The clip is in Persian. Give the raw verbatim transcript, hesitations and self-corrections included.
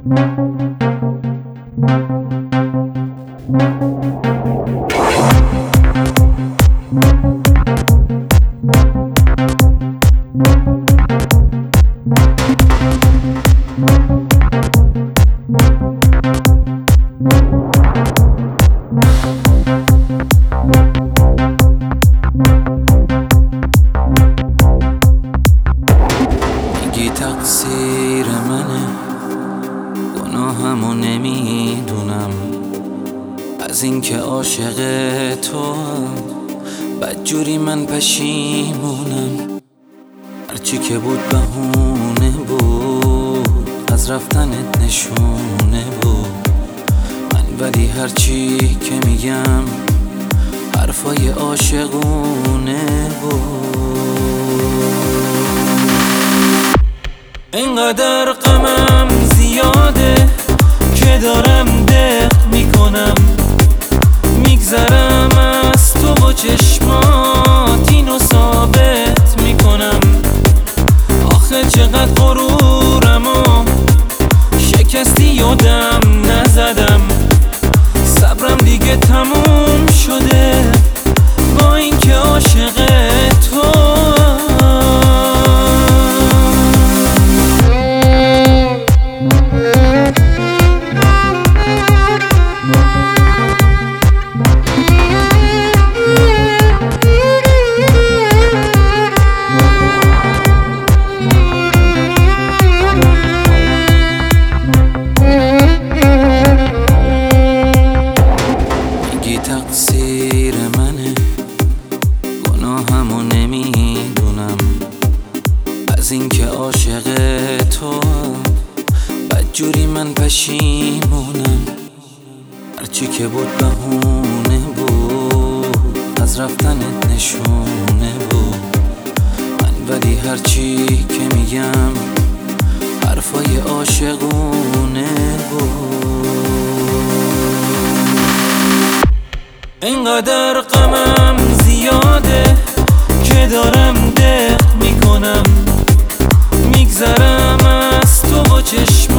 میگی تقصیر منه، گناهمو نمیدونم، از اینکه عاشق تو بدجوری من پشیمونم. هرچی که بود بهونه بود، از رفتنت نشونه بود. من ولی هرچی که میگم حرفای عاشقونه بود. اینقدر غمم زیاده که دارم دق میکنم، میگذرم از تو و چشمات اینو ثابت میکنم. آخه چقدر غرورم و شکستی یادم نزدم، صبرم دیگه تموم شده با اینکه عاشق تو. تقصیر منه، گناهمو نمیدونم، از اینکه عاشق تو بدجوری من پشیمونم. هرچی که بود بهونه بود، از رفتنت نشونه بود. من ولی هرچی که میگم حرفای عاشقونه بود. اینقدر غمم زیاده که دارم دق میکنم، میگذرم از تو و چشم